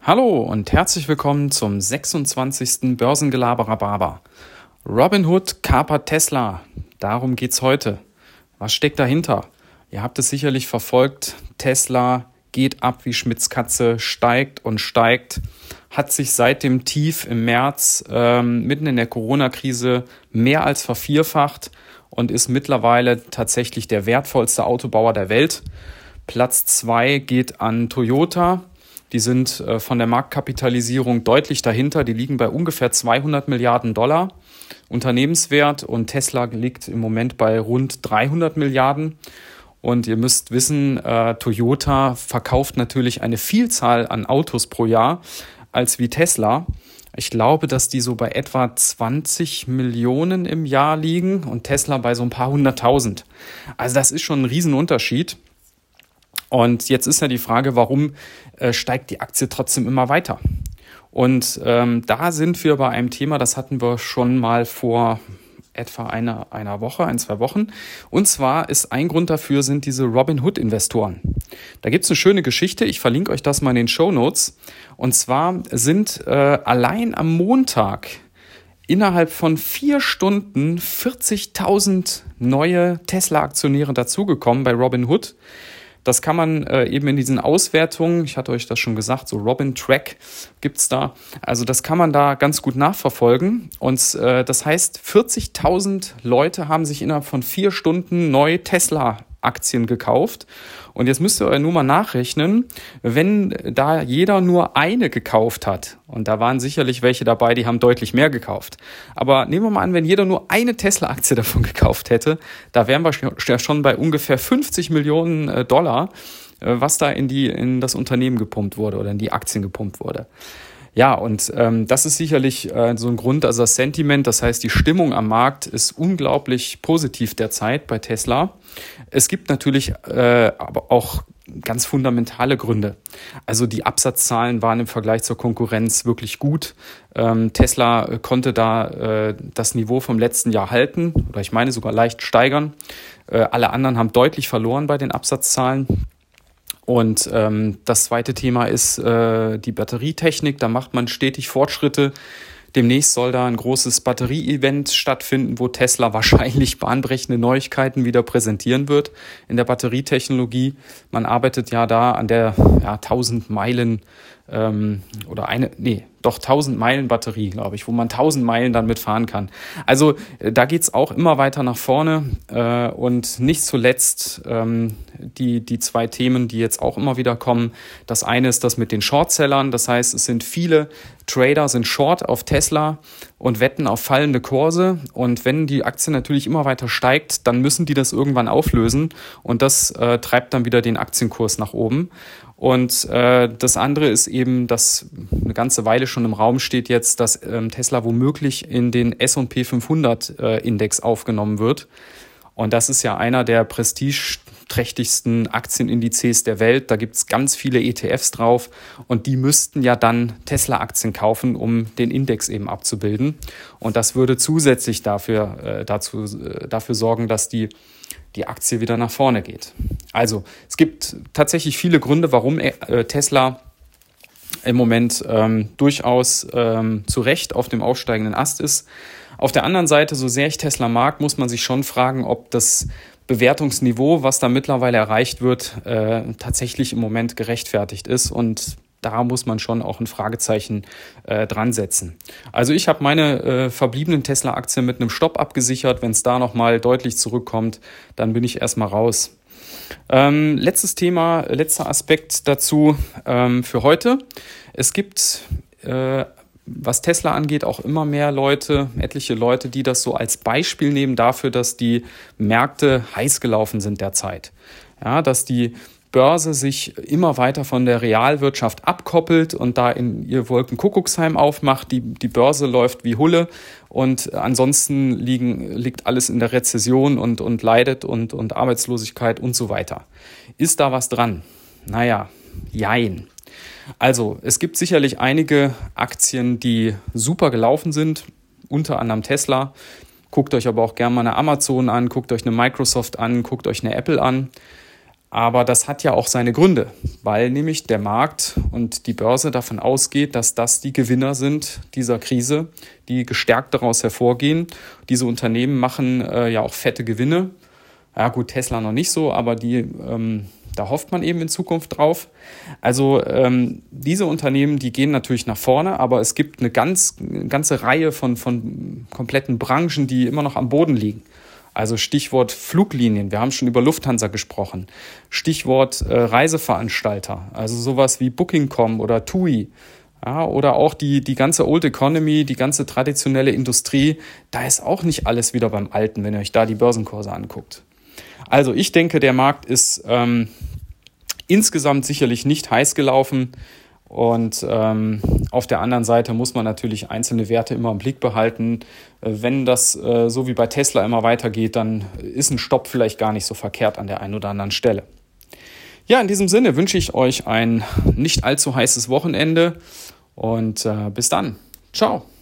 Hallo und herzlich willkommen zum 26. Börsengelaber-Rhabarber. Robinhood kapert Tesla. Darum geht's heute. Was steckt dahinter? Ihr habt es sicherlich verfolgt. Tesla geht ab wie Schmitz Katze, steigt und steigt. Hat sich seit dem Tief im März mitten in der Corona-Krise mehr als vervierfacht und ist mittlerweile tatsächlich der wertvollste Autobauer der Welt. Platz 2 geht an Toyota. Die sind von der Marktkapitalisierung deutlich dahinter. Die liegen bei ungefähr 200 Milliarden Dollar Unternehmenswert und Tesla liegt im Moment bei rund 300 Milliarden. Und ihr müsst wissen, Toyota verkauft natürlich eine Vielzahl an Autos pro Jahr als wie Tesla. Ich glaube, dass die so bei etwa 20 Millionen im Jahr liegen und Tesla bei so ein paar hunderttausend. Also das ist schon ein Riesenunterschied. Und jetzt ist ja die Frage, warum steigt die Aktie trotzdem immer weiter? Und da sind wir bei einem Thema, das hatten wir schon mal vor etwa einer Woche, 2 Wochen. Und zwar ist ein Grund dafür, sind diese Robinhood-Investoren. Da gibt es eine schöne Geschichte, ich verlinke euch das mal in den Shownotes. Und zwar sind allein am Montag innerhalb von 4 Stunden 40.000 neue Tesla-Aktionäre dazugekommen bei Robinhood. Das kann man eben in diesen Auswertungen, ich hatte euch das schon gesagt, so Robin-Track gibt's da. Also das kann man da ganz gut nachverfolgen. Und das heißt, 40.000 Leute haben sich innerhalb von 4 Stunden neue Tesla-Aktien gekauft. Und jetzt müsst ihr euch nur mal nachrechnen, wenn da jeder nur eine gekauft hat, und da waren sicherlich welche dabei, die haben deutlich mehr gekauft. Aber nehmen wir mal an, wenn jeder nur eine Tesla-Aktie davon gekauft hätte, da wären wir schon bei ungefähr 50 Millionen Dollar, was da in das Unternehmen gepumpt wurde oder in die Aktien gepumpt wurde. Ja, und das ist sicherlich so ein Grund, also das Sentiment, das heißt die Stimmung am Markt ist unglaublich positiv derzeit bei Tesla. Es gibt natürlich aber auch ganz fundamentale Gründe. Also die Absatzzahlen waren im Vergleich zur Konkurrenz wirklich gut. Tesla konnte da das Niveau vom letzten Jahr halten oder ich meine sogar leicht steigern. Alle anderen haben deutlich verloren bei den Absatzzahlen. Und das zweite Thema ist die Batterietechnik. Da macht man stetig Fortschritte. Demnächst soll da ein großes Batterie-Event stattfinden, wo Tesla wahrscheinlich bahnbrechende Neuigkeiten wieder präsentieren wird in der Batterietechnologie. Man arbeitet ja da an der 1000 Meilen 1000 Meilen Batterie, glaube ich, wo man 1000 Meilen dann mitfahren kann. Also da geht's auch immer weiter nach vorne und nicht zuletzt die 2 Themen, die jetzt auch immer wieder kommen. Das eine ist das mit den Shortsellern, das heißt, es sind viele Trader sind short auf Tesla und wetten auf fallende Kurse und wenn die Aktie natürlich immer weiter steigt, dann müssen die das irgendwann auflösen und das treibt dann wieder den Aktienkurs nach oben. Und das andere ist eben, dass eine ganze Weile schon im Raum steht jetzt, dass Tesla womöglich in den S&P 500 Index aufgenommen wird. Und das ist ja einer der prestigeträchtigsten Aktienindizes der Welt. Da gibt es ganz viele ETFs drauf und die müssten ja dann Tesla-Aktien kaufen, um den Index eben abzubilden. Und das würde zusätzlich dafür sorgen, dass die Aktie wieder nach vorne geht. Also es gibt tatsächlich viele Gründe, warum Tesla im Moment durchaus zu Recht auf dem aufsteigenden Ast ist. Auf der anderen Seite, so sehr ich Tesla mag, muss man sich schon fragen, ob das Bewertungsniveau, was da mittlerweile erreicht wird, tatsächlich im Moment gerechtfertigt ist. Und da muss man schon auch ein Fragezeichen dran setzen. Also ich habe meine verbliebenen Tesla-Aktien mit einem Stopp abgesichert. Wenn es da nochmal deutlich zurückkommt, dann bin ich erstmal raus. Letzter Aspekt dazu für heute. Es gibt, was Tesla angeht, auch immer mehr etliche Leute, die das so als Beispiel nehmen dafür, dass die Märkte heiß gelaufen sind derzeit. Ja, dass die Börse sich immer weiter von der Realwirtschaft abkoppelt und da in ihr Wolkenkuckucksheim aufmacht. Die Börse läuft wie Hulle und ansonsten liegt alles in der Rezession und leidet und Arbeitslosigkeit und so weiter. Ist da was dran? Naja, jein. Also, es gibt sicherlich einige Aktien, die super gelaufen sind, unter anderem Tesla. Guckt euch aber auch gerne mal eine Amazon an, guckt euch eine Microsoft an, guckt euch eine Apple an. Aber das hat ja auch seine Gründe, weil nämlich der Markt und die Börse davon ausgeht, dass das die Gewinner sind dieser Krise, die gestärkt daraus hervorgehen. Diese Unternehmen machen ja auch fette Gewinne. Ja gut, Tesla noch nicht so, aber da hofft man eben in Zukunft drauf. Also diese Unternehmen, die gehen natürlich nach vorne, aber es gibt eine ganze Reihe von kompletten Branchen, die immer noch am Boden liegen. Also Stichwort Fluglinien, wir haben schon über Lufthansa gesprochen. Stichwort Reiseveranstalter, also sowas wie Booking.com oder TUI. Ja, oder auch die ganze Old Economy, die ganze traditionelle Industrie, da ist auch nicht alles wieder beim Alten, wenn ihr euch da die Börsenkurse anguckt. Also ich denke, der Markt ist insgesamt sicherlich nicht heiß gelaufen. Und auf der anderen Seite muss man natürlich einzelne Werte immer im Blick behalten. Wenn das so wie bei Tesla immer weitergeht, dann ist ein Stopp vielleicht gar nicht so verkehrt an der einen oder anderen Stelle. Ja, in diesem Sinne wünsche ich euch ein nicht allzu heißes Wochenende und bis dann. Ciao.